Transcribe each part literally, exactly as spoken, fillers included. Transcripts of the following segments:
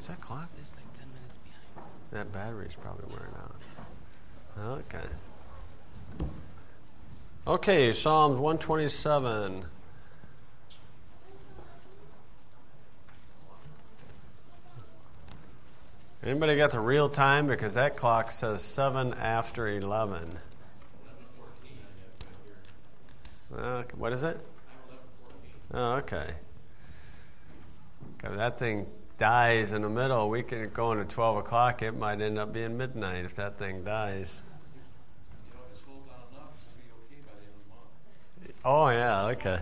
Is that clock? It's like ten minutes behind. That battery's probably wearing out. Okay. Okay, Psalms one twenty-seven. Anybody got the real time? Because that clock says seven after eleven. Uh, what is it? Oh, okay. If that thing dies in the middle, we can go into twelve o'clock. It might end up being midnight if that thing dies. Oh, yeah, okay.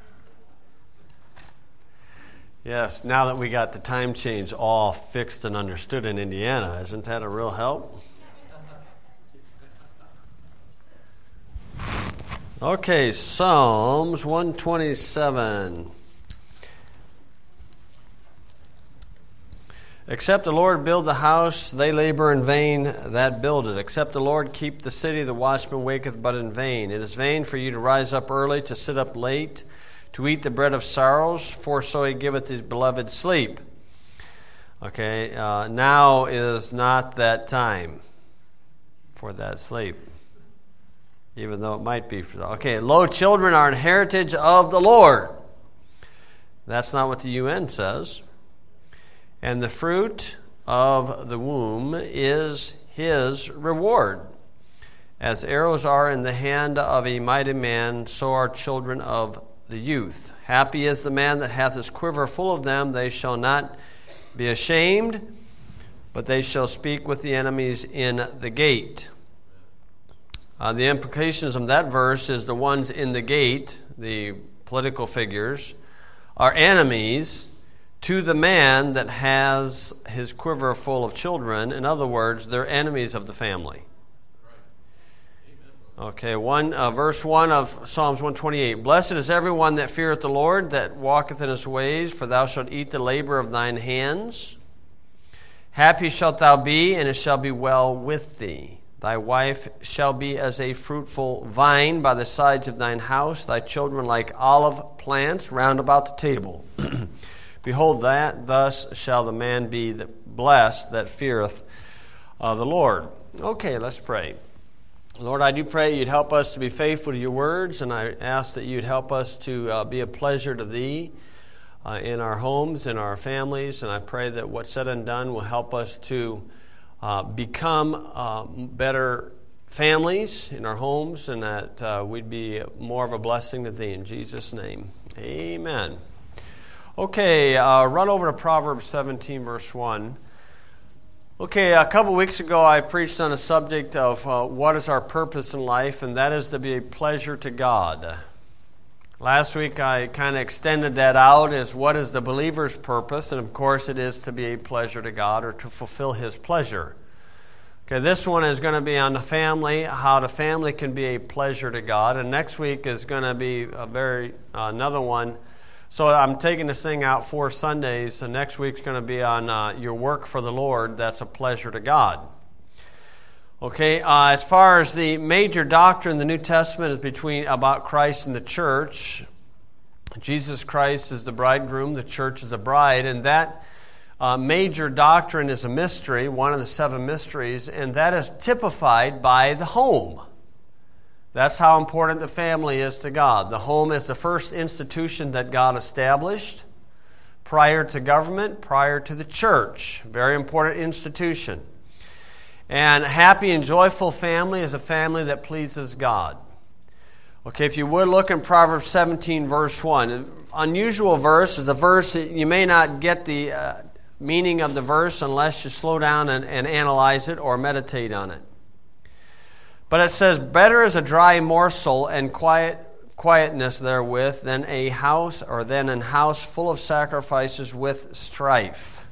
Yes, now that we got the time change all fixed and understood in Indiana, isn't that a real help? Okay, Psalms one twenty-seven. Except the Lord build the house, they labor in vain that build it. Except the Lord keep the city, the watchman waketh but in vain. It is vain for you to rise up early, to sit up late, to eat the bread of sorrows, for so he giveth his beloved sleep. Okay, uh, now is not that time for that sleep, even though it might be for that. Okay, lo, children are an heritage of the Lord. That's not what the U N says. And the fruit of the womb is his reward. As arrows are in the hand of a mighty man, so are children of the youth. Happy is the man that hath his quiver full of them. They shall not be ashamed, but they shall speak with the enemies in the gate. Uh, the implications of that verse is the ones in the gate, the political figures, are enemies to the man that has his quiver full of children. In other words, they're enemies of the family. Okay, one uh, verse one of Psalms one twenty-eight. Blessed is everyone that feareth the Lord, that walketh in his ways, for thou shalt eat the labor of thine hands. Happy shalt thou be, and it shall be well with thee. Thy wife shall be as a fruitful vine by the sides of thine house, thy children like olive plants round about the table. Behold, that thus shall the man be that blessed that feareth uh, the Lord. Okay, let's pray. Lord, I do pray you'd help us to be faithful to your words, and I ask that you'd help us to uh, be a pleasure to thee uh, in our homes, in our families, and I pray that what's said and done will help us to uh, become uh, better families in our homes, and that uh, we'd be more of a blessing to thee. In Jesus' name, amen. Okay, uh, run over to Proverbs seventeen, verse one. Okay, a couple weeks ago I preached on a subject of uh, what is our purpose in life, and that is to be a pleasure to God. Last week I kind of extended that out as what is the believer's purpose, and of course it is to be a pleasure to God or to fulfill his pleasure. Okay, this one is going to be on the family, how the family can be a pleasure to God, and next week is going to be a very uh, another one. So I'm taking this thing out four Sundays, and next week's going to be on uh, your work for the Lord. That's a pleasure to God. Okay, uh, as far as the major doctrine in the New Testament is between about Christ and the church. Jesus Christ is the bridegroom, the church is the bride, and that uh, major doctrine is a mystery, one of the seven mysteries, and that is typified by the home. That's how important the family is to God. The home is the first institution that God established prior to government, prior to the church. Very important institution. And a happy and joyful family is a family that pleases God. Okay, if you would look in Proverbs seventeen, verse one. An unusual verse is a verse that you may not get the uh, meaning of the verse unless you slow down and, and analyze it or meditate on it. But it says, better is a dry morsel and quiet quietness therewith than a house or than an house full of sacrifices with strife.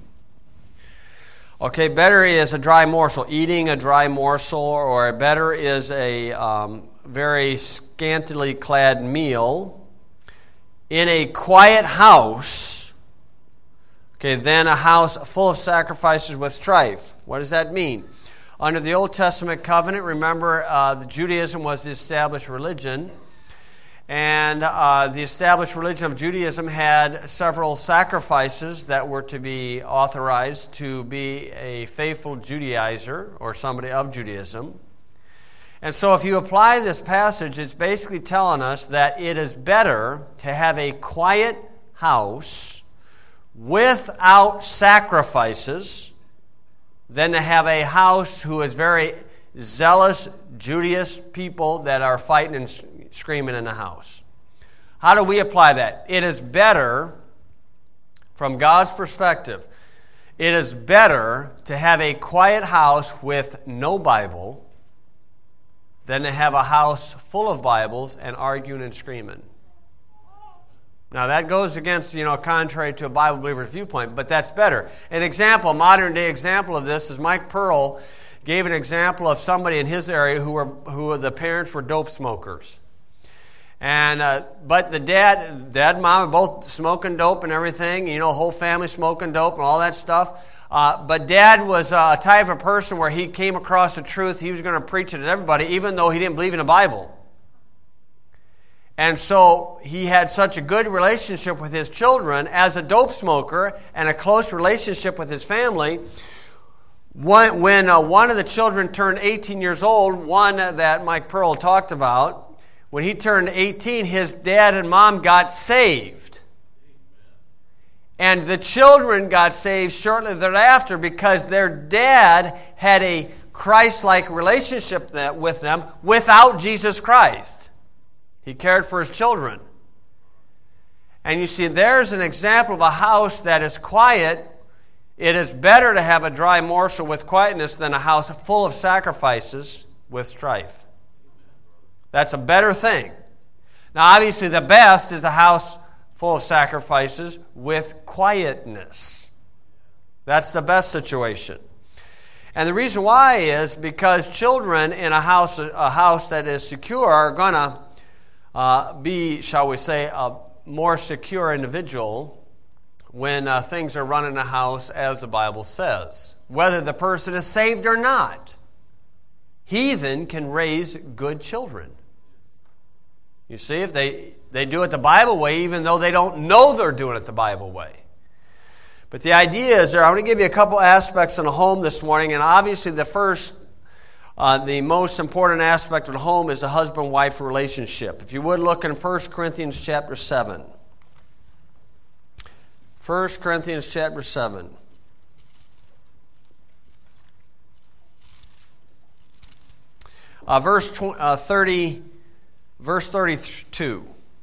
Okay, better is a dry morsel, eating a dry morsel, or better is a um, very scantily clad meal in a quiet house, okay, than a house full of sacrifices with strife. What does that mean? Under the Old Testament covenant, remember, uh, the Judaism was the established religion, And uh, the established religion of Judaism had several sacrifices that were to be authorized to be a faithful Judaizer or somebody of Judaism. And so if you apply this passage, it's basically telling us that it is better to have a quiet house without sacrifices than to have a house who is very zealous Judaist people that are fighting and screaming in the house. How do we apply that? It is better, from God's perspective, it is better to have a quiet house with no Bible than to have a house full of Bibles and arguing and screaming. Now that goes against, you know, contrary to a Bible believer's viewpoint, but that's better. An example, a modern day example of this is Mike Pearl gave an example of somebody in his area who were who the parents were dope smokers. And uh, but the dad, dad and mom are both smoking dope and everything. You know, whole family smoking dope and all that stuff. Uh, but Dad was uh, a type of person where he came across the truth. He was going to preach it to everybody, even though he didn't believe in the Bible. And so he had such a good relationship with his children as a dope smoker and a close relationship with his family. When, when uh, one of the children turned eighteen years old, one that Mike Pearl talked about, when he turned eighteen, his dad and mom got saved. And the children got saved shortly thereafter because their dad had a Christ-like relationship with them without Jesus Christ. He cared for his children. And you see, there's an example of a house that is quiet. It is better to have a dry morsel with quietness than a house full of sacrifices with strife. That's a better thing. Now, obviously, the best is a house full of sacrifices with quietness. That's the best situation. And the reason why is because children in a house, a house that is secure are going to uh, be, shall we say, a more secure individual when uh, things are run in a house as the Bible says, whether the person is saved or not. Heathen can raise good children. You see, if they, they do it the Bible way, even though they don't know they're doing it the Bible way. But the idea is there, I'm going to give you a couple aspects in a home this morning, and obviously the first, uh, the most important aspect of the home is a husband-wife relationship. If you would look in First Corinthians chapter seven. First Corinthians chapter seven. Uh, verse tw- uh, thirty. Verse thirty-two.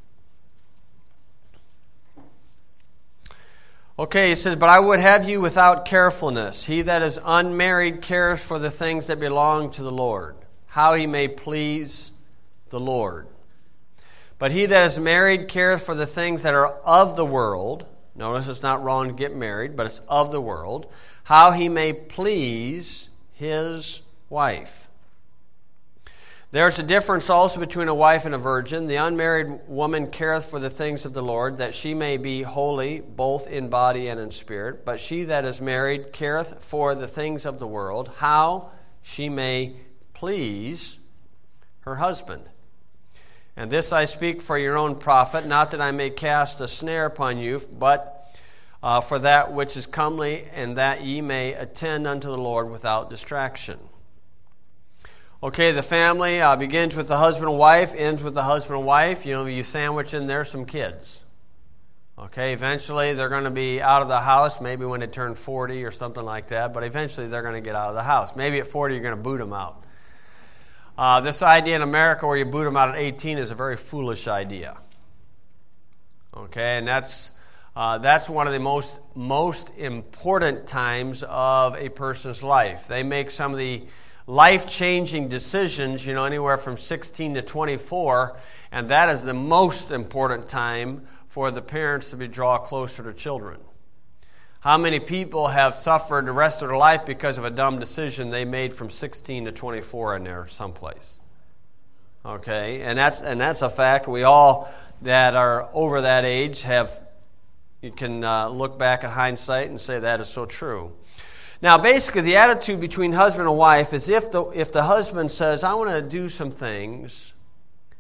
Okay, it says, "But I would have you without carefulness. He that is unmarried cares for the things that belong to the Lord, how he may please the Lord. But he that is married cares for the things that are of the world." Notice it's not wrong to get married, but it's of the world. "How he may please his wife. There's a difference also between a wife and a virgin. The unmarried woman careth for the things of the Lord, that she may be holy, both in body and in spirit. But she that is married careth for the things of the world, how she may please her husband. And this I speak for your own profit, not that I may cast a snare upon you, but uh, for that which is comely, and that ye may attend unto the Lord without distraction." Okay, the family uh, begins with the husband and wife, ends with the husband and wife. You know, you sandwich in there some kids. Okay, eventually they're going to be out of the house, maybe when they turn forty or something like that, but eventually they're going to get out of the house. Maybe at forty you're going to boot them out. Uh, this idea in America where you boot them out at eighteen is a very foolish idea. Okay, and that's uh, that's one of the most, most important times of a person's life. They make some of the life-changing decisions, you know, anywhere from sixteen to twenty-four, and that is the most important time for the parents to be draw closer to children. How many people have suffered the rest of their life because of a dumb decision they made from sixteen to twenty-four in there someplace? Okay, and that's and that's a fact. We all that are over that age have, you can uh, look back at hindsight and say that is so true. Now, basically, the attitude between husband and wife is if the if the husband says, "I want to do some things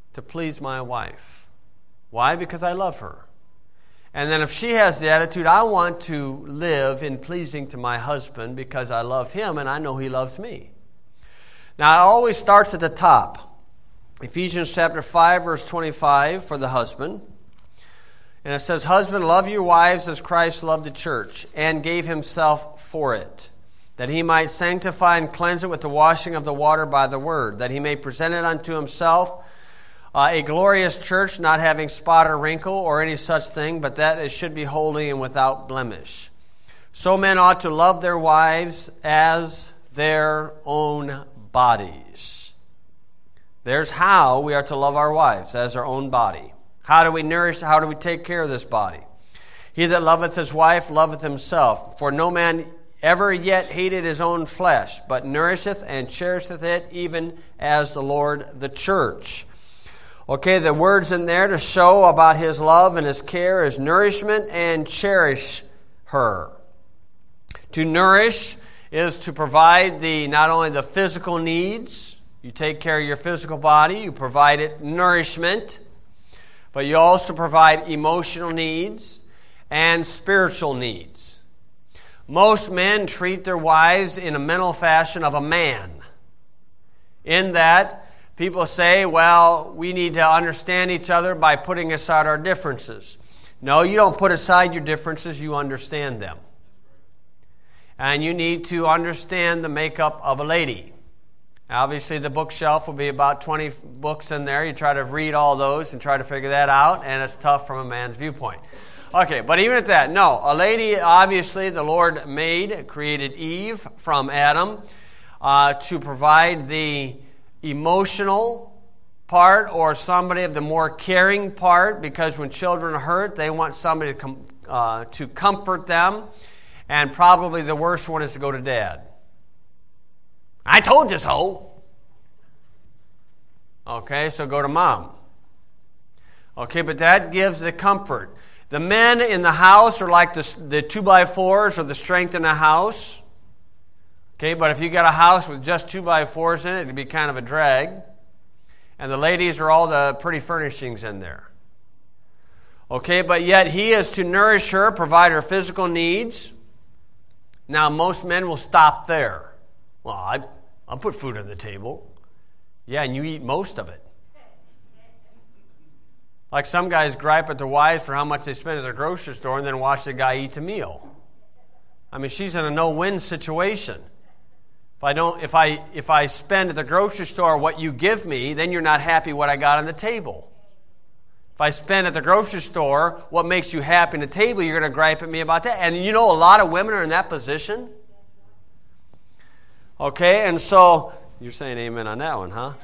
to please my wife. Why? Because I love her. And then if she has the attitude, I want to live in pleasing to my husband because I love him and I know he loves me. Now, it always starts at the top. Ephesians chapter five, verse twenty-five for the husband. And it says, husband, love your wives as Christ loved the church and gave himself for it, that he might sanctify and cleanse it with the washing of the water by the word, that he may present it unto himself uh, a glorious church, not having spot or wrinkle or any such thing, but that it should be holy and without blemish. So men ought to love their wives as their own bodies. There's how we are to love our wives, as our own body. How do we nourish, how do we take care of this body? He that loveth his wife loveth himself. For no man ever yet hated his own flesh, but nourisheth and cherisheth it, even as the Lord the church. Okay, the words in there to show about his love and his care is nourishment and cherish her. To nourish is to provide the not only the physical needs, you take care of your physical body, you provide it nourishment, but you also provide emotional needs and spiritual needs. Most men treat their wives in a mental fashion of a man. In that, people say, well, we need to understand each other by putting aside our differences. No, you don't put aside your differences, you understand them. And you need to understand the makeup of a lady. Obviously, the bookshelf will be about twenty books in there. You try to read all those and try to figure that out, and it's tough from a man's viewpoint. Okay, but even at that, no. A lady, obviously, the Lord made, created Eve from Adam uh, to provide the emotional part or somebody of the more caring part, because when children are hurt, they want somebody to, com- uh, to comfort them. And probably the worst one is to go to dad. I told you so. Okay, so go to mom. Okay, but that gives the comfort. The men in the house are like the, the two by fours or the strength in the house. Okay, but if you got a house with just two by fours in it, it'd be kind of a drag. And the ladies are all the pretty furnishings in there. Okay, but yet he is to nourish her, provide her physical needs. Now, most men will stop there. Well, I, I'll put food on the table. Yeah, and you eat most of it. Like some guys gripe at their wives for how much they spend at the grocery store and then watch the guy eat the meal. I mean, she's in a no-win situation. If I don't, if I if I spend at the grocery store what you give me, then you're not happy what I got on the table. If I spend at the grocery store what makes you happy on the table, you're going to gripe at me about that. And you know, a lot of women are in that position. Okay, and so you're saying amen on that one, huh?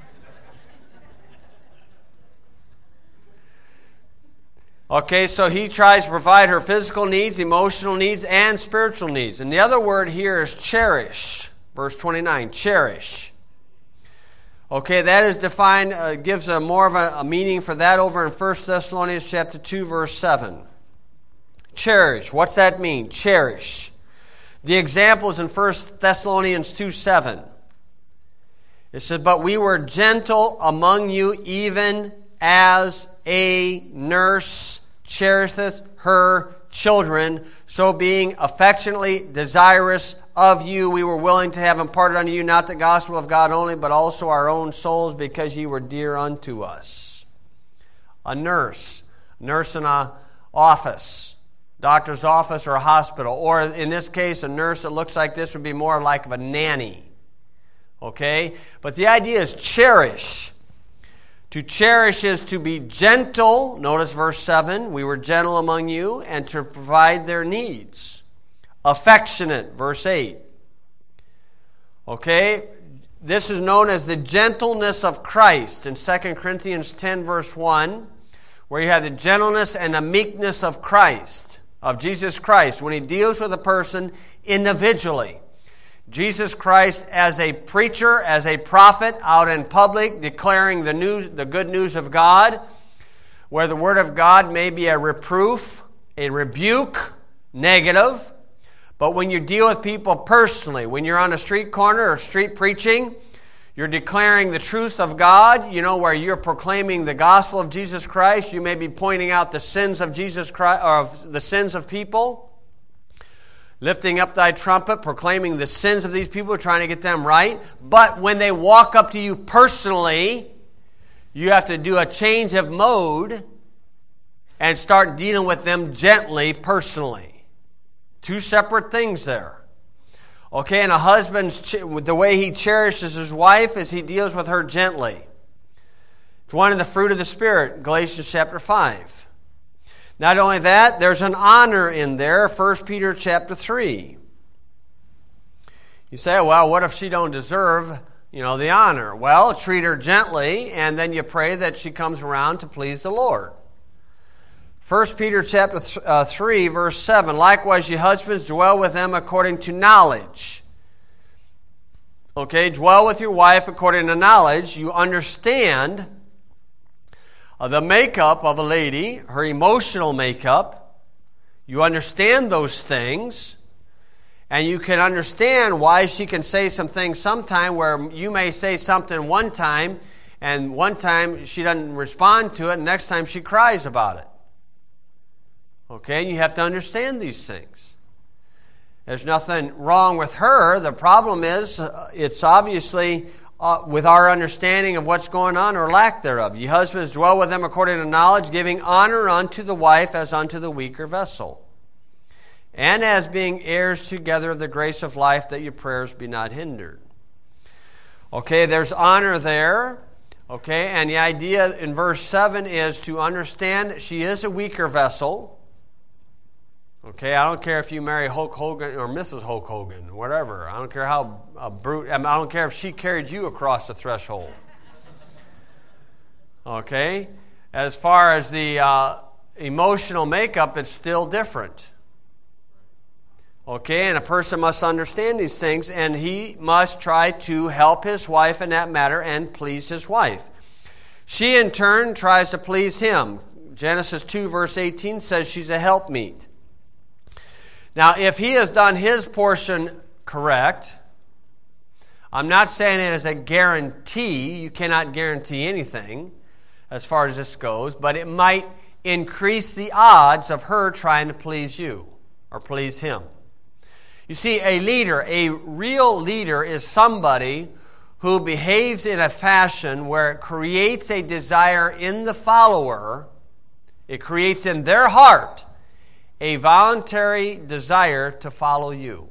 Okay, so he tries to provide her physical needs, emotional needs, and spiritual needs. And the other word here is cherish. Verse twenty-nine, cherish. Okay, that is defined, uh, gives a more of a, a meaning for that over in First Thessalonians chapter two, verse seven. Cherish. What's that mean? Cherish. The example is in First Thessalonians two, seven. It says, but we were gentle among you, even as a nurse cherisheth her children, so being affectionately desirous of you, we were willing to have imparted unto you not the gospel of God only, but also our own souls, because ye were dear unto us. A nurse, nurse in an office, doctor's office or a hospital, or in this case, a nurse that looks like this would be more like of a nanny. Okay? But the idea is cherish. To cherish is to be gentle. Notice verse seven, we were gentle among you, and to provide their needs. Affectionate, verse eight. Okay, this is known as the gentleness of Christ in Second Corinthians ten, verse one, where you have the gentleness and the meekness of Christ, of Jesus Christ, when he deals with a person individually. Jesus Christ as a preacher, as a prophet out in public, declaring the news, the good news of God, where the word of God may be a reproof, a rebuke, negative. But when you deal with people personally, when you're on a street corner or street preaching, You're declaring the truth of God, you know, where you're proclaiming the gospel of Jesus Christ. You may be pointing out the sins of Jesus Christ, or of the sins of people. Lifting up thy trumpet, proclaiming the sins of these people, trying to get them right. But when they walk up to you personally, you have to do a change of mode and start dealing with them gently, personally. Two separate things there. Okay, and a husband's, the way he cherishes his wife is he deals with her gently. It's one of the fruit of the Spirit, Galatians chapter five. Not only that, there's an honor in there, First Peter chapter three. You say, well, what if she don't deserve, you know, the honor? Well, treat her gently, and then you pray that she comes around to please the Lord. First Peter chapter three, verse seven, likewise, ye husbands, dwell with them according to knowledge. Okay, dwell with your wife according to knowledge. You understand uh, the makeup of a lady, her emotional makeup. You understand those things, and you can understand why she can say some things sometime where you may say something one time, and one time she doesn't respond to it, and next time she cries about it. Okay, and you have to understand these things. There's nothing wrong with her. The problem is, uh, it's obviously uh, with our understanding of what's going on or lack thereof. Ye husbands, dwell with them according to knowledge, giving honor unto the wife as unto the weaker vessel, and as being heirs together of the grace of life, that your prayers be not hindered. Okay, there's honor there. Okay, and the idea in verse seven is to understand that she is a weaker vessel. Okay, I don't care if you marry Hulk Hogan or Missus Hulk Hogan, whatever. I don't care how uh, brute. I, mean, I don't care if she carried you across the threshold. Okay, as far as the uh, emotional makeup, it's still different. Okay, and a person must understand these things, and he must try to help his wife in that matter and please his wife. She, in turn, tries to please him. Genesis two, verse eighteen says she's a helpmeet. Now, if he has done his portion correct, I'm not saying it as a guarantee. You cannot guarantee anything as far as this goes, but it might increase the odds of her trying to please you or please him. You see, a leader, a real leader is somebody who behaves in a fashion where it creates a desire in the follower, it creates in their heart a voluntary desire to follow you.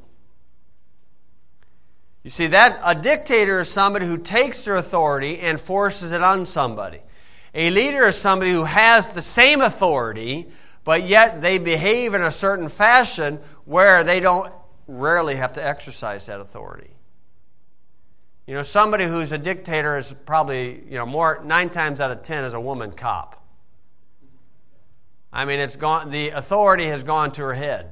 You see, that a dictator is somebody who takes their authority and forces it on somebody. A leader is somebody who has the same authority, but yet they behave in a certain fashion where they don't rarely have to exercise that authority. You know, somebody who's a dictator is probably, you know, more nine times out of ten is a woman cop. I mean, it's gone. The authority has gone to her head.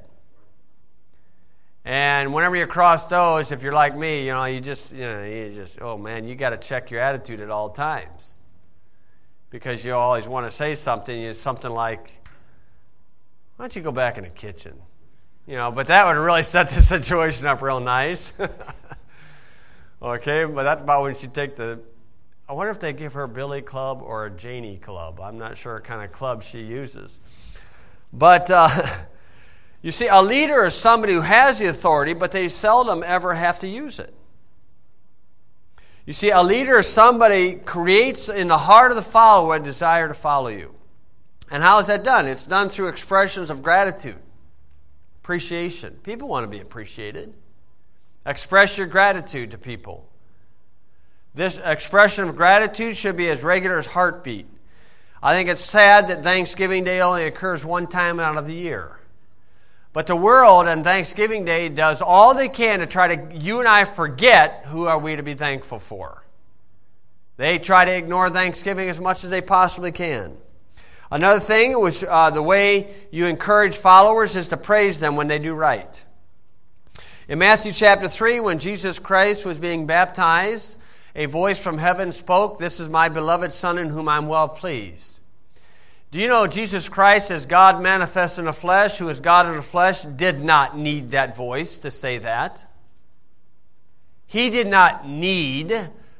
And whenever you cross those, if you're like me, you know, you just, you know, you just, oh man, you got to check your attitude at all times, because you always want to say something. It's something like, "Why don't you go back in the kitchen?" You know, but that would really set the situation up real nice. Okay, but that's about when she take the. I wonder if they give her a Billy Club or a Janie Club. I'm not sure what kind of club she uses. But, uh, you see, a leader is somebody who has the authority, but they seldom ever have to use it. You see, a leader is somebody who creates in the heart of the follower a desire to follow you. And how is that done? It's done through expressions of gratitude, appreciation. People want to be appreciated. Express your gratitude to people. This expression of gratitude should be as regular as heartbeat. I think it's sad that Thanksgiving Day only occurs one time out of the year. But the world on Thanksgiving Day does all they can to try to, you and I forget who are we to be thankful for. They try to ignore Thanksgiving as much as they possibly can. Another thing was uh, the way you encourage followers is to praise them when they do right. In Matthew chapter three, when Jesus Christ was being baptized, a voice from heaven spoke, "This is my beloved Son in whom I'm well pleased." Do you know Jesus Christ, as God manifest in the flesh, who is God in the flesh, did not need that voice to say that? He did not need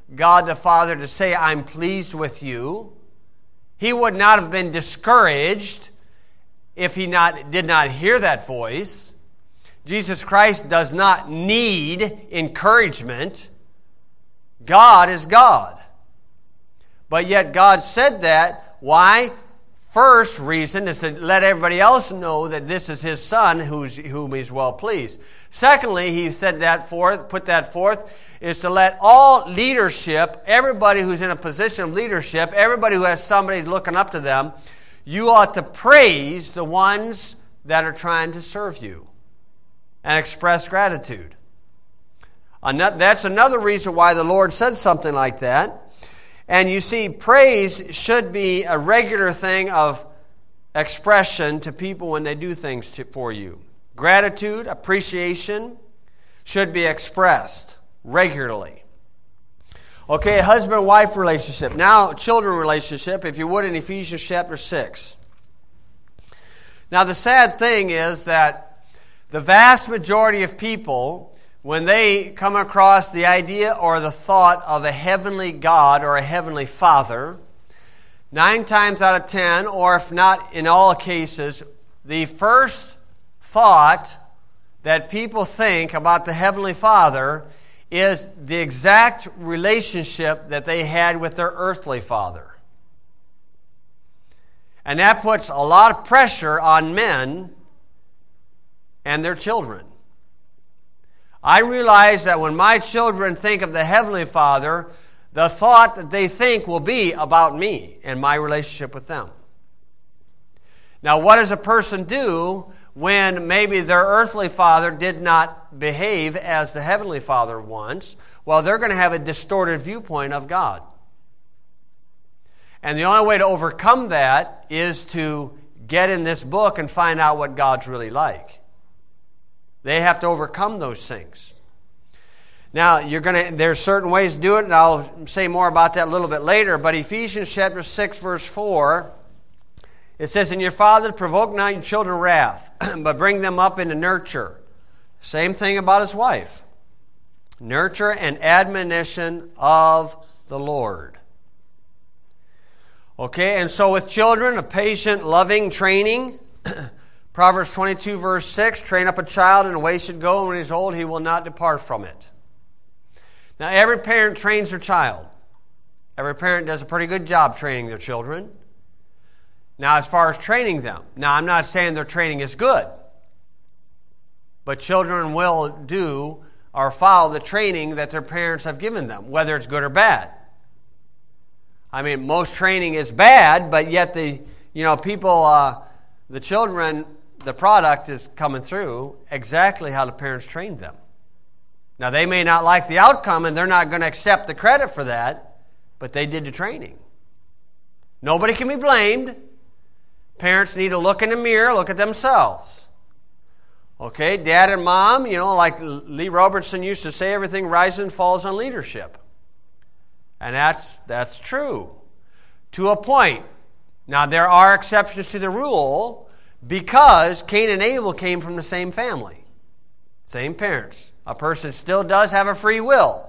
God the Father to say, I'm pleased with you. He would not have been discouraged if he not, did not hear that voice. Jesus Christ does not need encouragement. God is God. But yet God said that. Why? First reason is to let everybody else know that this is his son who's, whom he's well pleased. Secondly, he said that forth, put that forth, is to let all leadership, everybody who's in a position of leadership, everybody who has somebody looking up to them, you ought to praise the ones that are trying to serve you and express gratitude. That's another reason why the Lord said something like that. And you see, praise should be a regular thing of expression to people when they do things to, for you. Gratitude, appreciation should be expressed regularly. Okay, husband-wife relationship. Now, children relationship, if you would, in Ephesians chapter six. Now, the sad thing is that the vast majority of people, when they come across the idea or the thought of a heavenly God or a heavenly Father, nine times out of ten, or if not in all cases, the first thought that people think about the Heavenly Father is the exact relationship that they had with their earthly father. And that puts a lot of pressure on men and their children. I realize that when my children think of the Heavenly Father, the thought that they think will be about me and my relationship with them. Now, what does a person do when maybe their earthly father did not behave as the Heavenly Father wants? Well, they're going to have a distorted viewpoint of God. And the only way to overcome that is to get in this book and find out what God's really like. They have to overcome those things. Now, you're going to. There's certain ways to do it, and I'll say more about that a little bit later. But Ephesians chapter six, verse four, it says, "And your father provoke not your children wrath, but bring them up into nurture." Same thing about his wife. Nurture and admonition of the Lord. Okay, and so with children, a patient, loving training. Proverbs twenty-two, verse six, train up a child in the way he should go, and when he's old, he will not depart from it. Now, every parent trains their child. Every parent does a pretty good job training their children. Now, as far as training them, now, I'm not saying their training is good, but children will do or follow the training that their parents have given them, whether it's good or bad. I mean, most training is bad, but yet the, you know, people, uh, the children, the product is coming through exactly how the parents trained them. Now, they may not like the outcome, and they're not going to accept the credit for that, but they did the training. Nobody can be blamed. Parents need to look in the mirror, look at themselves. Okay, dad and mom, you know, like Lee Robertson used to say, everything rises and falls on leadership. And that's that's true to a point. Now, there are exceptions to the rule because Cain and Abel came from the same family, same parents. A person still does have a free will.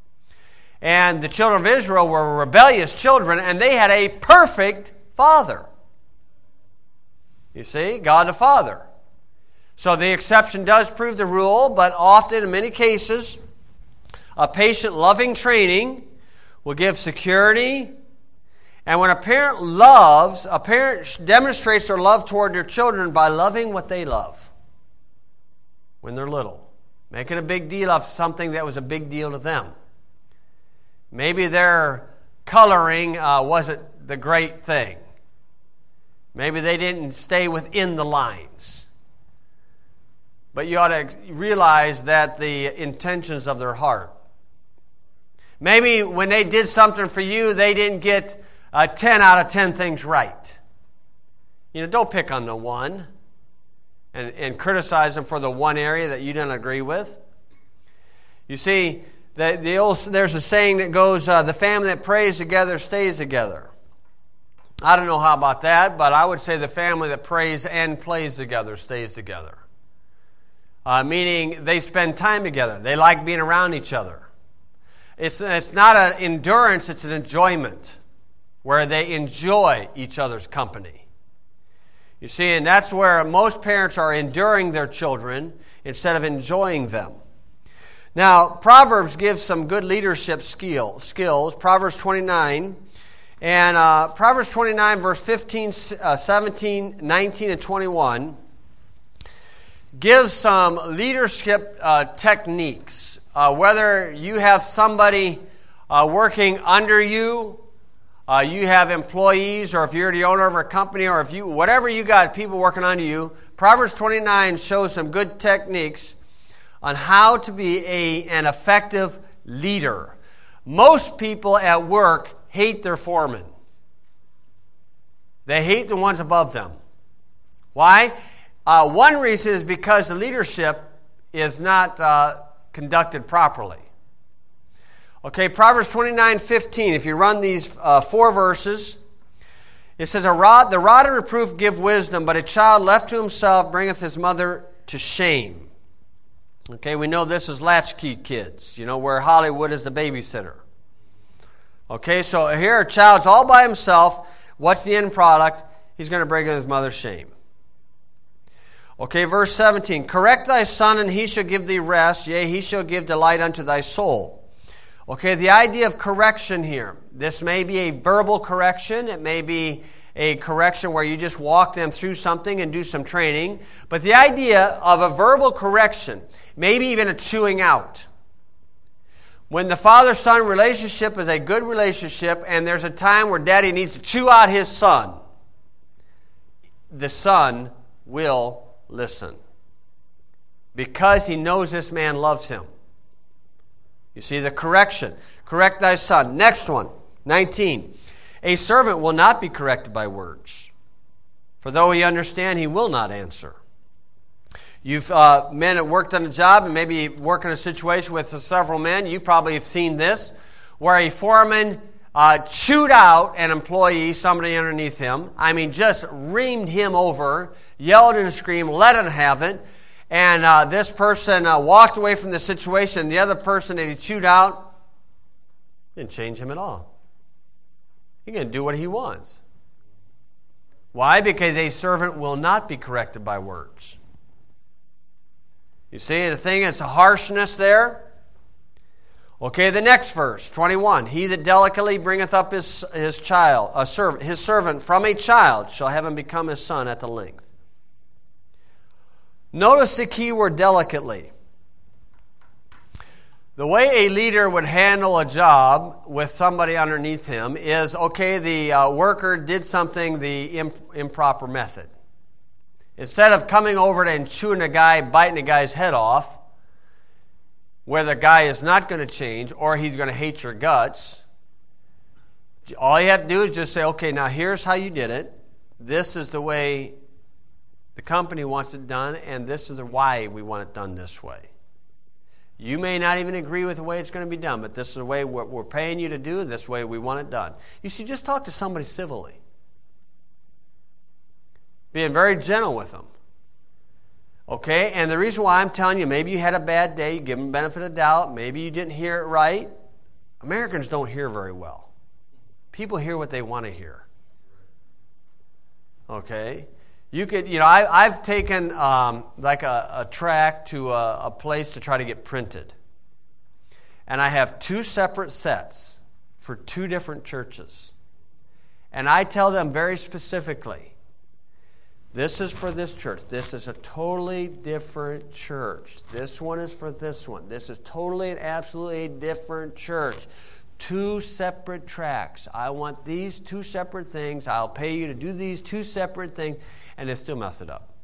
And the children of Israel were rebellious children, and they had a perfect father. You see, God the Father. So the exception does prove the rule, but often, in many cases, a patient, loving training will give security. And when a parent loves, a parent demonstrates their love toward their children by loving what they love when they're little. Making a big deal of something that was a big deal to them. Maybe their coloring uh, wasn't the great thing. Maybe they didn't stay within the lines. But you ought to realize that the intentions of their heart. Maybe when they did something for you, they didn't get uh, ten out of ten things right. You know, don't pick on the one and, and criticize them for the one area that you didn't agree with. You see, the, the old, there's a saying that goes, uh, the family that prays together stays together. I don't know how about that, but I would say the family that prays and plays together stays together. Uh, meaning they spend time together. They like being around each other. It's, it's not an endurance, it's an enjoyment, where they enjoy each other's company. You see, and that's where most parents are enduring their children instead of enjoying them. Now, Proverbs gives some good leadership skill, skills. Proverbs twenty-nine, and uh, Proverbs twenty-nine, verse fifteen, uh, seventeen, nineteen, and twenty-one gives some leadership uh, techniques. Uh, whether you have somebody uh, working under you, uh, you have employees, or if you're the owner of a company, or if you, whatever you got, people working under you, Proverbs twenty-nine shows some good techniques on how to be a, an effective leader. Most people at work hate their foreman. They hate the ones above them. Why? Uh, one reason is because the leadership is not uh, conducted properly. Okay, Proverbs twenty-nine fifteen, if you run these uh, four verses, it says, a rod, the rod and reproof give wisdom, but a child left to himself bringeth his mother to shame. Okay, we know this is latchkey kids, you know, where Hollywood is the babysitter. Okay, so here a child's all by himself. What's the end product? He's going to bring his mother shame. Okay, verse seventeen, correct thy son, and he shall give thee rest, yea, he shall give delight unto thy soul. Okay, the idea of correction here, this may be a verbal correction, it may be a correction where you just walk them through something and do some training, but the idea of a verbal correction, maybe even a chewing out. When the father-son relationship is a good relationship and there's a time where daddy needs to chew out his son, the son will listen because he knows this man loves him. You see the correction. Correct thy son. Next one, nineteen. A servant will not be corrected by words, for though he understand, he will not answer. You've uh, men that worked on a job and maybe work in a situation with several men. You probably have seen this, where a foreman uh, chewed out an employee, somebody underneath him. I mean, just reamed him over, yelled and screamed, let him have it. And uh, this person uh, walked away from the situation. The other person that he chewed out didn't change him at all. He's going to do what he wants. Why? Because a servant will not be corrected by words. You see the thing, it's a harshness there. Okay, the next verse, twenty-one. He that delicately bringeth up his, his child, a servant, his servant from a child, shall have him become his son at the length. Notice the key word, delicately. The way a leader would handle a job with somebody underneath him is, okay, the uh, worker did something the imp- improper method. Instead of coming over and chewing a guy, biting a guy's head off, where the guy is not going to change or he's going to hate your guts, all you have to do is just say, okay, now here's how you did it. This is the way the company wants it done, and this is why we want it done this way. You may not even agree with the way it's going to be done, but this is the way we're, we're paying you to do, this way we want it done. You should just talk to somebody civilly. Being very gentle with them. Okay? And the reason why I'm telling you, maybe you had a bad day, you give them the benefit of the doubt, maybe you didn't hear it right. Americans don't hear very well. People hear what they want to hear. Okay? You could, you know, I, I've taken um, like a, a tract to a, a place to try to get printed. And I have two separate sets for two different churches. And I tell them very specifically, this is for this church. This is a totally different church. This one is for this one. This is totally and absolutely different church. Two separate tracts. I want these two separate things. I'll pay you to do these two separate things. And they still mess it up.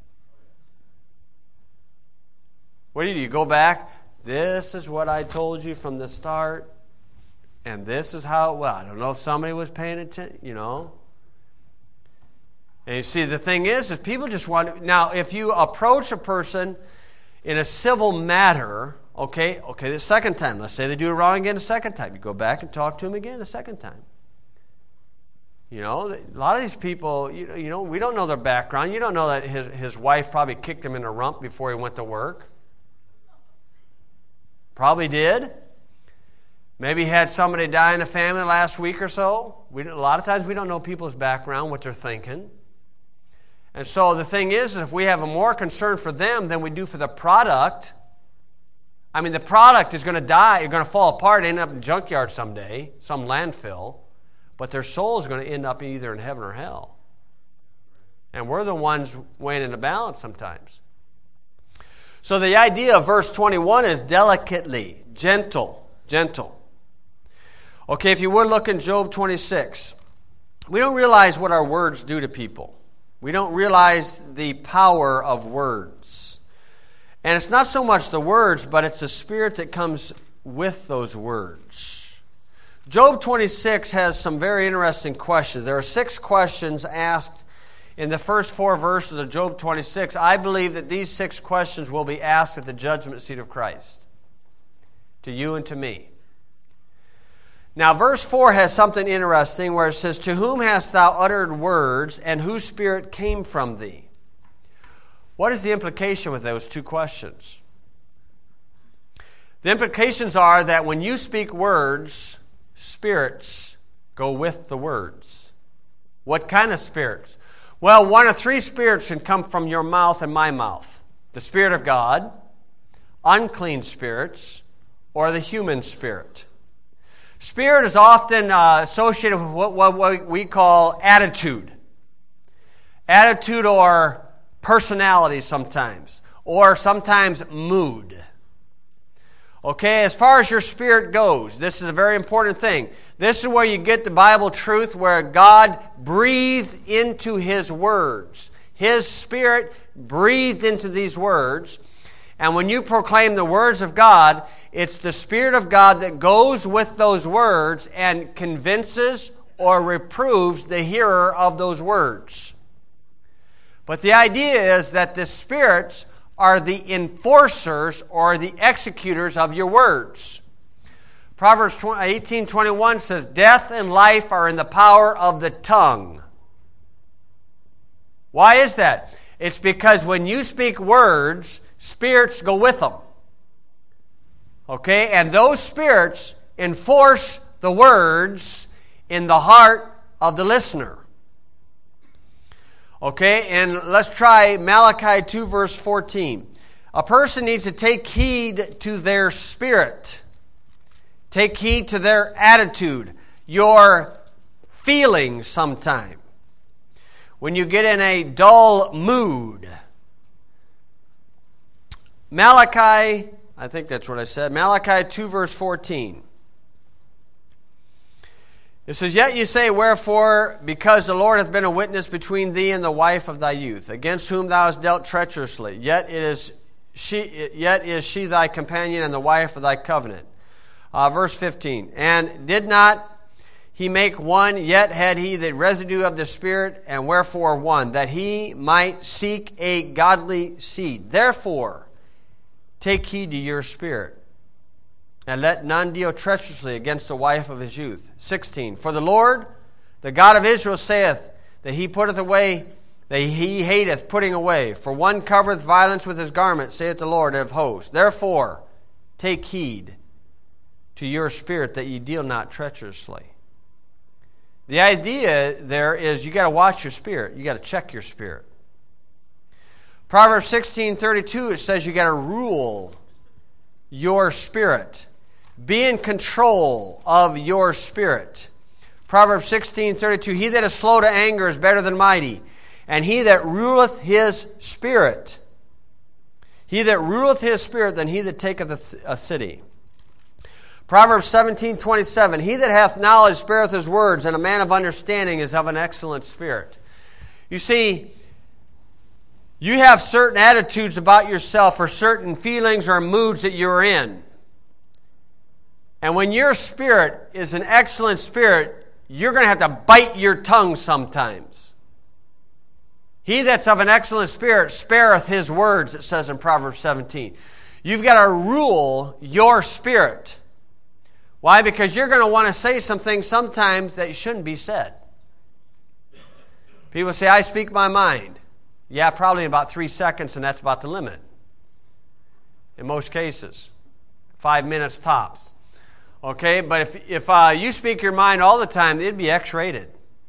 What do you do? You go back. This is what I told you from the start. And this is how, well, I don't know if somebody was paying attention, you know. And you see, the thing is, is people just want to, now, if you approach a person in a civil matter, okay, okay, the second time, let's say they do it wrong again the second time. You go back and talk to them again the second time. You know, a lot of these people, you know, you know, we don't know their background. You don't know that his, his wife probably kicked him in the rump before he went to work. Probably did. Maybe had somebody die in the family last week or so. We, a lot of times we don't know people's background, what they're thinking. And so the thing is, if we have a more concern for them than we do for the product, I mean, the product is going to die, you're going to fall apart, end up in a junkyard someday, some landfill, but their soul is going to end up either in heaven or hell. And we're the ones weighing in the balance sometimes. So the idea of verse twenty-one is delicately, gentle, gentle. Okay, if you would look in Job twenty-six, we don't realize what our words do to people. We don't realize the power of words. And it's not so much the words, but it's the spirit that comes with those words. Job twenty-six has some very interesting questions. There are six questions asked in the first four verses of Job twenty-six. I believe that these six questions will be asked at the judgment seat of Christ, to you and to me. Now, verse four has something interesting where it says, "To whom hast thou uttered words, and whose spirit came from thee?" What is the implication with those two questions? The implications are that when you speak words, spirits go with the words. What kind of spirits? Well, one of three spirits can come from your mouth and my mouth. The Spirit of God, unclean spirits, or the human spirit. Spirit is often uh, associated with what, what, what we call attitude. Attitude or personality sometimes, or sometimes mood. Okay, as far as your spirit goes, this is a very important thing. This is where you get the Bible truth, where God breathed into His words. His Spirit breathed into these words. And when you proclaim the words of God, it's the Spirit of God that goes with those words and convinces or reproves the hearer of those words. But the idea is that the spirits are the enforcers or the executors of your words. Proverbs eighteen twenty-one says, "Death and life are in the power of the tongue." Why is that? It's because when you speak words, spirits go with them. Okay? And those spirits enforce the words in the heart of the listener. Okay, and let's try Malachi two, verse fourteen. A person needs to take heed to their spirit. Take heed to their attitude, your feelings sometime. When you get in a dull mood. Malachi, I think that's what I said, Malachi two, verse fourteen. It says, "Yet you say, wherefore, because the Lord hath been a witness between thee and the wife of thy youth, against whom thou hast dealt treacherously. Yet it is she, yet is she thy companion and the wife of thy covenant." Uh, verse fifteen. "And did not he make one, yet had he the residue of the Spirit, and wherefore one, that he might seek a godly seed. Therefore, take heed to your spirit. And let none deal treacherously against the wife of his youth." sixteen. "For the Lord, the God of Israel, saith that he putteth away, that he hateth putting away. For one covereth violence with his garment, saith the Lord of hosts. Therefore, take heed to your spirit that ye deal not treacherously." The idea there is you got to watch your spirit. You got to check your spirit. Proverbs sixteen thirty-two, it says you got to rule your spirit. Be in control of your spirit. Proverbs sixteen thirty-two, "He that is slow to anger is better than mighty, and he that ruleth his spirit, he that ruleth his spirit than he that taketh a city." Proverbs seventeen twenty-seven, "He that hath knowledge spareth his words, and a man of understanding is of an excellent spirit." You see, you have certain attitudes about yourself or certain feelings or moods that you're in. And when your spirit is an excellent spirit, you're going to have to bite your tongue sometimes. "He that's of an excellent spirit spareth his words," it says in Proverbs seventeen. You've got to rule your spirit. Why? Because you're going to want to say some things sometimes that shouldn't be said. People say, "I speak my mind." Yeah, probably in about three seconds, and that's about the limit. In most cases. Five minutes tops. Okay, but if, if uh, you speak your mind all the time, it'd be X-rated.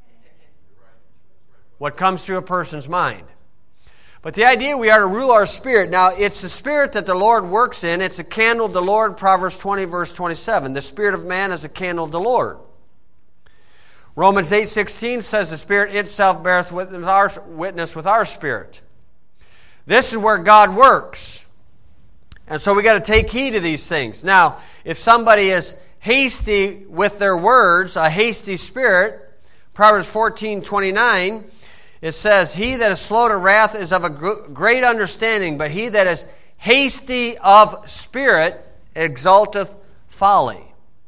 What comes through a person's mind. But the idea we are to rule our spirit. Now, it's the spirit that the Lord works in. It's a candle of the Lord, Proverbs twenty, verse twenty-seven. The spirit of man is a candle of the Lord. Romans eight sixteen says the Spirit itself beareth witness with our spirit. This is where God works. And so we got to take heed to these things. Now, if somebody is hasty with their words, a hasty spirit, Proverbs fourteen twenty-nine, it says, he that is slow to wrath is of a great understanding, but he that is hasty of spirit exalteth folly.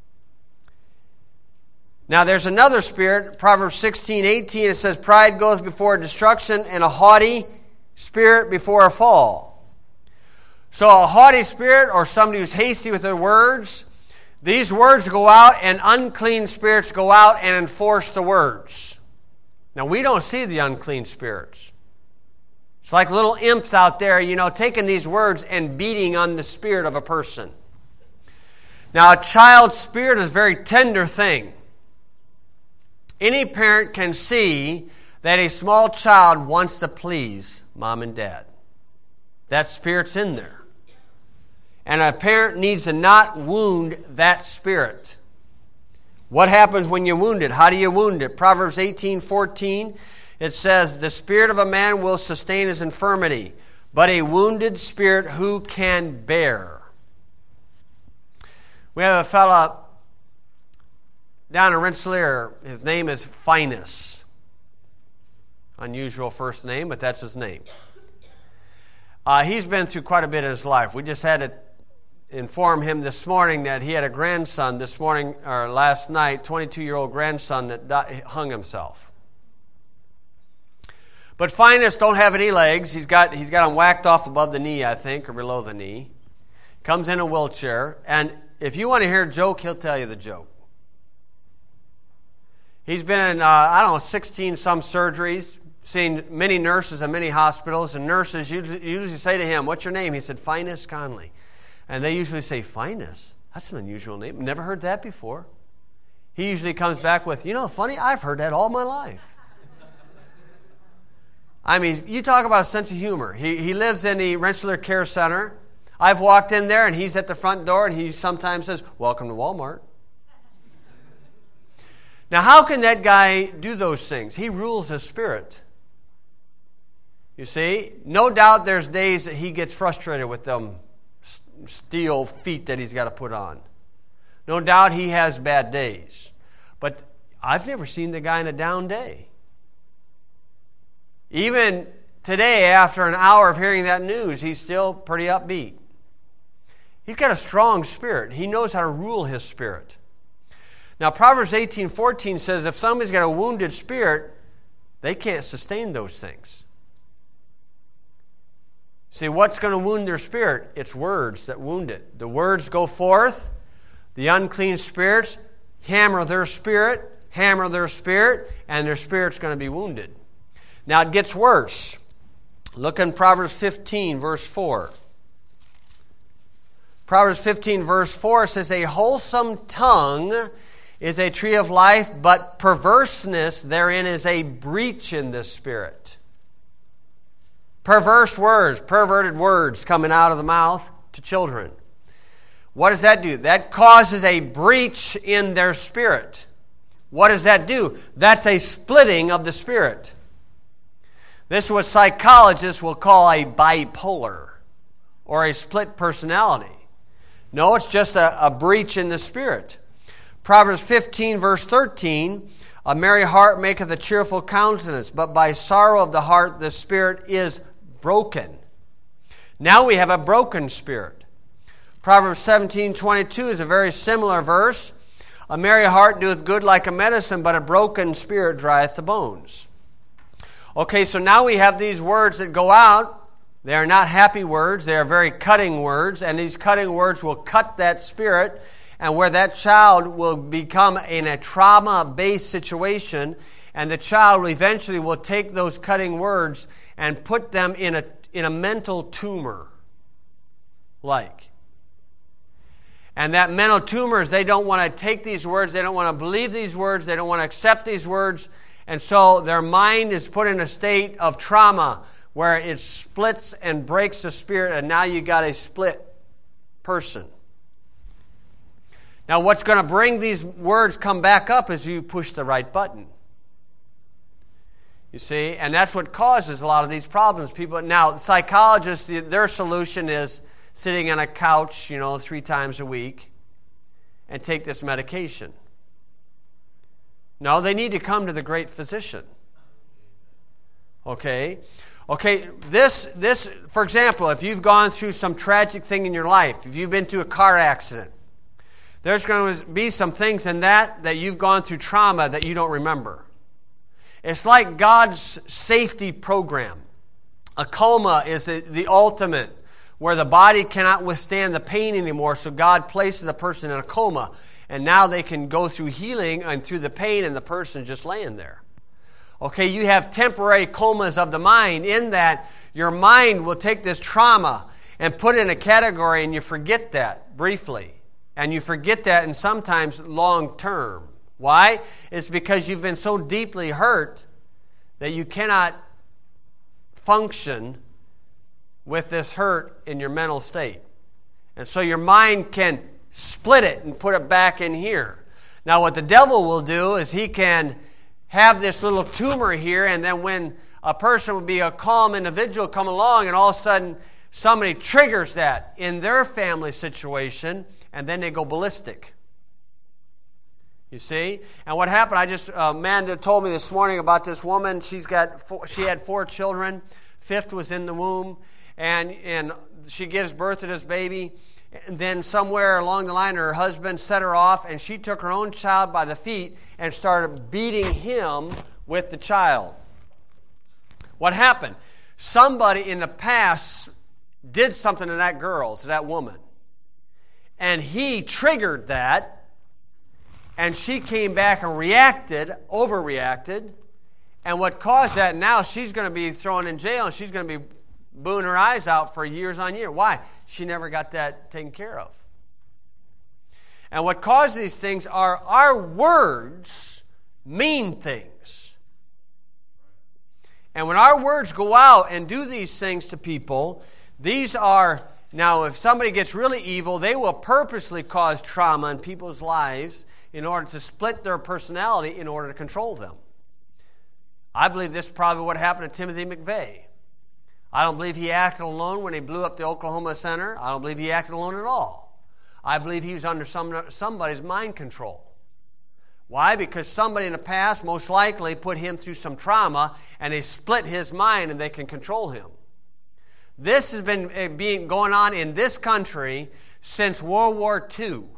Now there's another spirit, Proverbs sixteen eighteen, it says, pride goeth before destruction, and a haughty spirit before a fall. So a haughty spirit, or somebody who's hasty with their words, these words go out, and unclean spirits go out and enforce the words. Now we don't see the unclean spirits. It's like little imps out there, you know, taking these words and beating on the spirit of a person. Now a child's spirit is a very tender thing. Any parent can see that a small child wants to please mom and dad. That spirit's in there. And a parent needs to not wound that spirit. What happens when you wound it? How do you wound it? Proverbs eighteen fourteen, it says, the spirit of a man will sustain his infirmity, but a wounded spirit who can bear? We have a fella down in Rensselaer, his name is Finus. Unusual first name, but that's his name. Uh, he's been through quite a bit in his life. We just had to inform him this morning that he had a grandson this morning, or last night, twenty-two-year-old grandson that died, hung himself. But Finus don't have any legs. He's got, he's got them whacked off above the knee, I think, or below the knee. Comes in a wheelchair, and if you want to hear a joke, he'll tell you the joke. He's been in, uh, I don't know, sixteen-some surgeries, seen many nurses in many hospitals, and nurses usually, usually say to him, what's your name? He said, Finus Conley. And they usually say, Finus? That's an unusual name. Never heard that before. He usually comes back with, you know, funny, I've heard that all my life. I mean, you talk about a sense of humor. He, he lives in the Rensselaer Care Center. I've walked in there, and he's at the front door, and he sometimes says, welcome to Walmart. Now, how can that guy do those things? He rules his spirit. You see, no doubt there's days that he gets frustrated with them steel feet that he's got to put on. No doubt he has bad days. But I've never seen the guy in a down day. Even today, after an hour of hearing that news, he's still pretty upbeat. He's got a strong spirit. He knows how to rule his spirit. Now, Proverbs eighteen fourteen says if somebody's got a wounded spirit, they can't sustain those things. See, what's going to wound their spirit? It's words that wound it. The words go forth. The unclean spirits hammer their spirit, hammer their spirit, and their spirit's going to be wounded. Now, it gets worse. Look in Proverbs fifteen, verse four. Proverbs fifteen, verse four says, a wholesome tongue is a tree of life, but perverseness therein is a breach in the spirit. Perverse words, perverted words coming out of the mouth to children. What does that do? That causes a breach in their spirit. What does that do? That's a splitting of the spirit. This is what psychologists will call a bipolar or a split personality. No, it's just a, a breach in the spirit. Proverbs fifteen, verse thirteen, a merry heart maketh a cheerful countenance, but by sorrow of the heart the spirit is broken. Now we have a broken spirit. Proverbs seventeen, twenty-two is a very similar verse. A merry heart doeth good like a medicine, but a broken spirit drieth the bones. Okay, so now we have these words that go out. They are not happy words. They are very cutting words, and these cutting words will cut that spirit, and where that child will become in a trauma-based situation, and the child eventually will take those cutting words and put them in a, in a mental tumor. Like. And that mental tumors, they don't want to take these words, they don't want to believe these words, they don't want to accept these words. And so their mind is put in a state of trauma where it splits and breaks the spirit, and now you got a split person. Now what's going to bring these words come back up is you push the right button. You see, and that's what causes a lot of these problems. People now, psychologists, their solution is sitting on a couch, you know, three times a week and take this medication. No, they need to come to the great physician. Okay? Okay, this, this, for example, if you've gone through some tragic thing in your life, if you've been through a car accident, there's going to be some things in that that you've gone through trauma that you don't remember. It's like God's safety program. A coma is the, the ultimate, where the body cannot withstand the pain anymore, so God places the person in a coma. And now they can go through healing and through the pain, and the person just laying there. Okay, you have temporary comas of the mind, in that your mind will take this trauma and put it in a category, and you forget that briefly. And you forget that, and sometimes long term. Why? It's because you've been so deeply hurt that you cannot function with this hurt in your mental state. And so your mind can split it and put it back in here. Now what the devil will do is he can have this little tumor here, and then when a person would be a calm individual come along, and all of a sudden somebody triggers that in their family situation, and then they go ballistic. You see? And what happened, I just, Amanda told me this morning about this woman. She's got four, she had four children. Fifth was in the womb. And, and she gives birth to this baby. And then somewhere along the line, her husband set her off, and she took her own child by the feet and started beating him with the child. What happened? Somebody in the past did something to that girl, to that woman. And he triggered that, and she came back and reacted, overreacted. And what caused that, now she's going to be thrown in jail, and she's going to be booing her eyes out for years on years. Why? She never got that taken care of. And what causes these things are our words mean things. And when our words go out and do these things to people, these are, now if somebody gets really evil, they will purposely cause trauma in people's lives in order to split their personality in order to control them. I believe this is probably what happened to Timothy McVeigh. I don't believe he acted alone when he blew up the Oklahoma Center. I don't believe he acted alone at all. I believe he was under some, somebody's mind control. Why? Because somebody in the past most likely put him through some trauma, and they split his mind and they can control him. This has been being going on in this country since World War Two.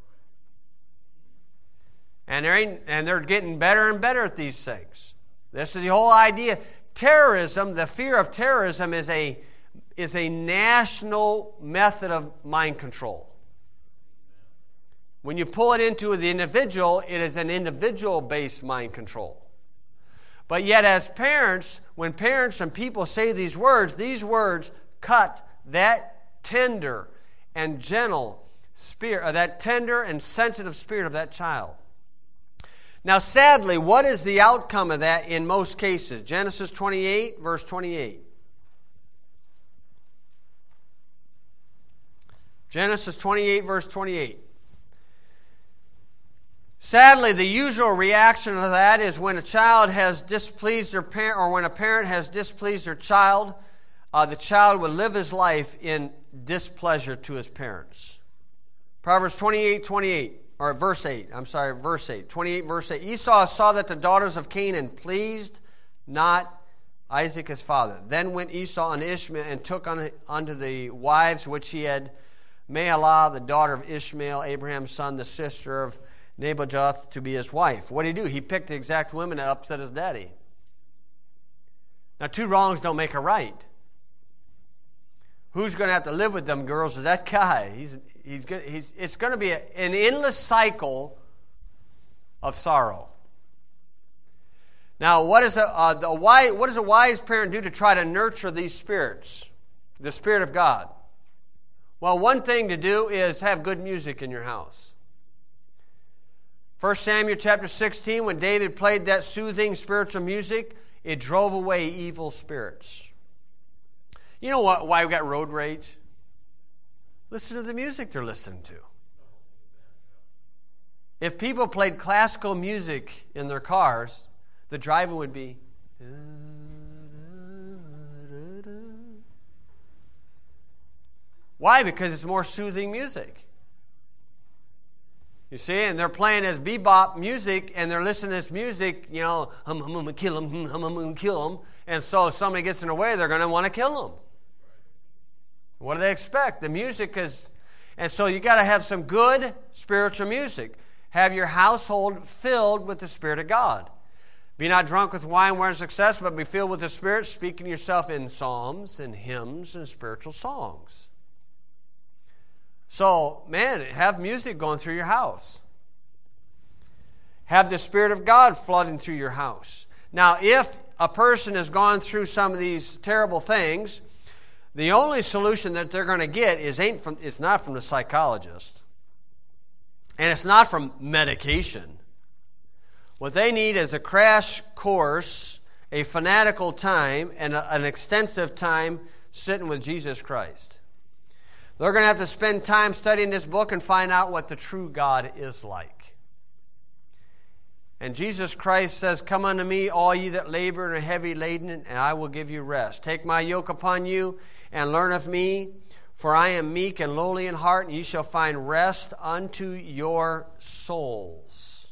And they're, and they're getting better and better at these things. This is the whole idea. Terrorism, the fear of terrorism is a, is a national method of mind control. When you pull it into the individual, it is an individual-based mind control. But yet as parents, when parents and people say these words, these words cut that tender and gentle spirit, or that tender and sensitive spirit of that child. Now, sadly, what is the outcome of that in most cases? Genesis twenty-eight, verse twenty-eight. Genesis twenty-eight, verse twenty-eight. Sadly, the usual reaction to that is when a child has displeased their parent, or when a parent has displeased their child, uh, the child will live his life in displeasure to his parents. Proverbs twenty-eight, twenty-eight. Or verse eight, I'm sorry, verse eight. twenty-eight, verse eight. Esau saw that the daughters of Canaan pleased not Isaac his father. Then went Esau and Ishmael and took on, unto the wives which he had Mahlah, the daughter of Ishmael, Abraham's son, the sister of Nebajoth, to be his wife. What did he do? He picked the exact women that upset his daddy. Now, two wrongs don't make a right. Who's going to have to live with them girls is that guy. He's, he's, he's, it's going to be a, an endless cycle of sorrow. Now, what, is a, uh, the, why, what does a wise parent do to try to nurture these spirits? The Spirit of God. Well, one thing to do is have good music in your house. First Samuel chapter sixteen, when David played that soothing spiritual music, it drove away evil spirits. You know what? Why we got road rage? Listen to the music they're listening to. If people played classical music in their cars, the driving would be... Why? Because it's more soothing music. You see, and they're playing this bebop music, and they're listening to this music, you know, hum, hum, hum, kill them, hum, hum, hum, kill them. And so if somebody gets in the way, they're going to want to kill them. What do they expect? The music is... And so you got to have some good spiritual music. Have your household filled with the Spirit of God. Be not drunk with wine wherein success, but be filled with the Spirit, speaking to yourself in psalms and hymns and spiritual songs. So, man, have music going through your house. Have the Spirit of God flooding through your house. Now, if a person has gone through some of these terrible things, the only solution that they're going to get is ain't from it's not from the psychologist. And it's not from medication. What they need is a crash course, a fanatical time, and a, an extensive time sitting with Jesus Christ. They're going to have to spend time studying this book and find out what the true God is like. And Jesus Christ says, "Come unto me, all ye that labor and are heavy laden, and I will give you rest. Take my yoke upon you, and learn of me, for I am meek and lowly in heart, and ye shall find rest unto your souls."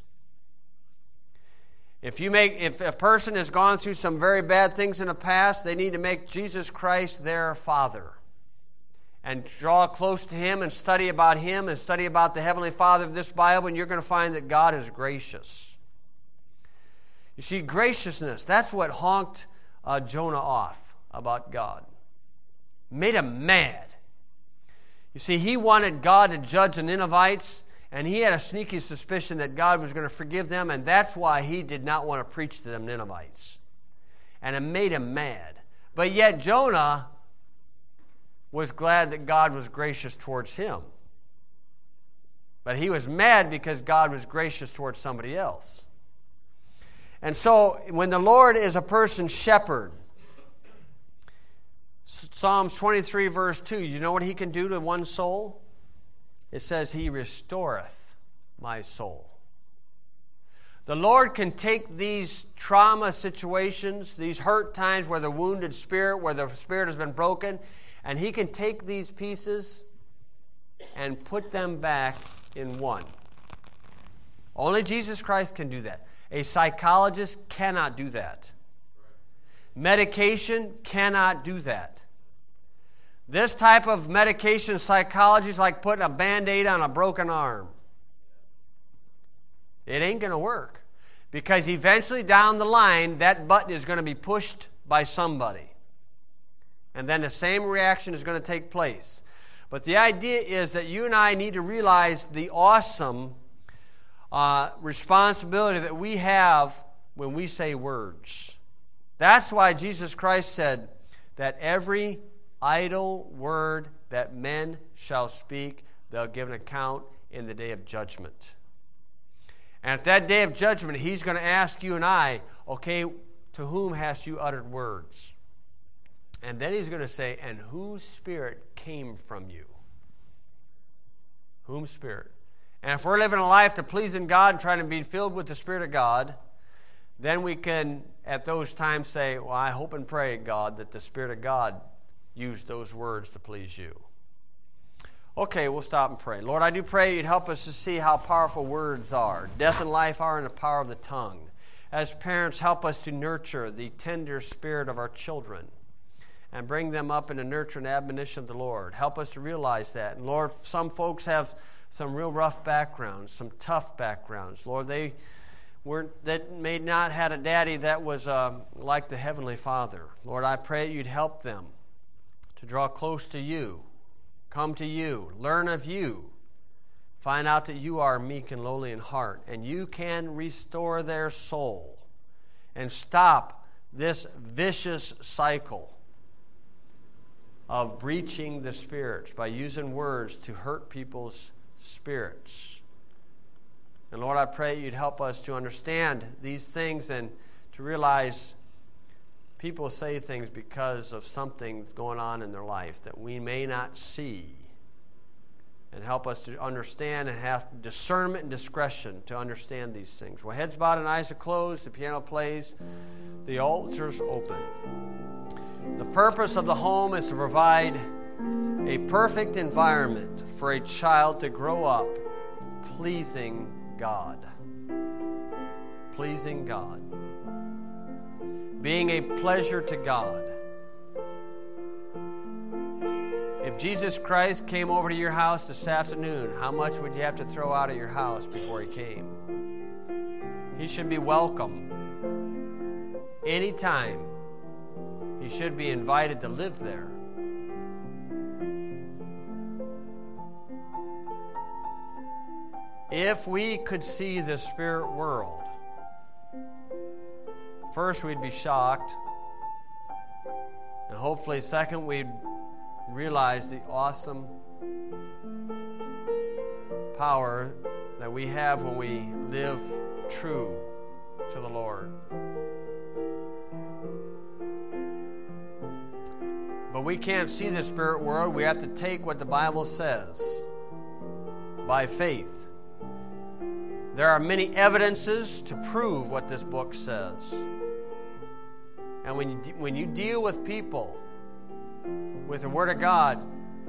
If you make, if a person has gone through some very bad things in the past, they need to make Jesus Christ their Father. And draw close to Him and study about Him and study about the Heavenly Father of this Bible, and you're going to find that God is gracious. You see, graciousness, that's what honked uh, Jonah off about God. Made him mad. You see, he wanted God to judge the Ninevites, and he had a sneaky suspicion that God was going to forgive them, and that's why he did not want to preach to them Ninevites. And it made him mad. But yet Jonah was glad that God was gracious towards him. But he was mad because God was gracious towards somebody else. And so, when the Lord is a person's shepherd, Psalms twenty-three, verse two, you know what He can do to one soul? It says, He restoreth my soul. The Lord can take these trauma situations, these hurt times where the wounded spirit, where the spirit has been broken, and He can take these pieces and put them back in one. Only Jesus Christ can do that. A psychologist cannot do that. Medication cannot do that. This type of medication psychology is like putting a Band-Aid on a broken arm. It ain't going to work. Because eventually down the line, that button is going to be pushed by somebody. And then the same reaction is going to take place. But the idea is that you and I need to realize the awesome uh, responsibility that we have when we say words. That's why Jesus Christ said that every idle word that men shall speak, they'll give an account in the day of judgment. And at that day of judgment, He's going to ask you and I, okay, to whom hast you uttered words? And then He's going to say, and whose spirit came from you? Whom spirit? And if we're living a life to pleasing God and trying to be filled with the Spirit of God, then we can, at those times, say, well, I hope and pray, God, that the Spirit of God used those words to please you. Okay, we'll stop and pray. Lord, I do pray You'd help us to see how powerful words are. Death and life are in the power of the tongue. As parents, help us to nurture the tender spirit of our children and bring them up in the nurture and admonition of the Lord. Help us to realize that. And Lord, some folks have some real rough backgrounds, some tough backgrounds. Lord, they were that may not had a daddy that was uh, like the Heavenly Father. Lord, I pray You'd help them to draw close to You, come to You, learn of You, find out that You are meek and lowly in heart, and You can restore their soul and stop this vicious cycle of breaching the spirits by using words to hurt people's spirits. And Lord, I pray you'd help us to understand these things and to realize people say things because of something going on in their life that we may not see. And help us to understand and have discernment and discretion to understand these things. Well, heads bowed and eyes are closed. The piano plays. The altar's open. The purpose of the home is to provide a perfect environment for a child to grow up pleasing God. Pleasing God. Being a pleasure to God. If Jesus Christ came over to your house this afternoon, how much would you have to throw out of your house before he came? He should be welcome anytime. He should be invited to live there. If we could see the spirit world, first we'd be shocked, and hopefully second we'd realize the awesome power that we have when we live true to the Lord. But we can't see the spirit world. We have to take what the Bible says by faith. There are many evidences to prove what this book says. And when you, when you deal with people with the Word of God,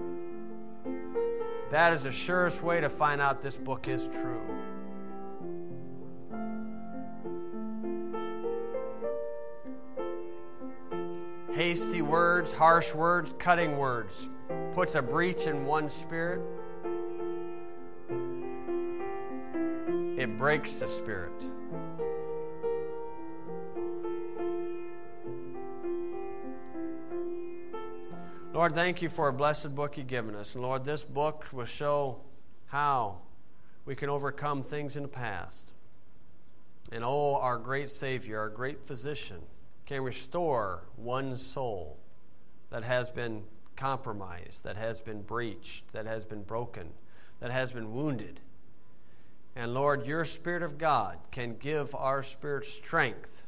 that is the surest way to find out this book is true. Hasty words, harsh words, cutting words puts a breach in one's spirit. It breaks the spirit. Lord, thank you for a blessed book you've given us. And Lord, this book will show how we can overcome things in the past. And oh, our great Savior, our great physician, can restore one's soul that has been compromised, that has been breached, that has been broken, that has been wounded. And Lord, your Spirit of God can give our spirit strength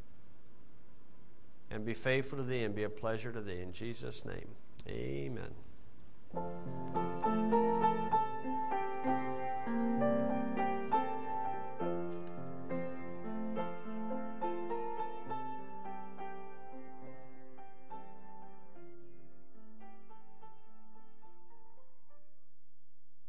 and be faithful to thee and be a pleasure to thee. In Jesus' name, amen.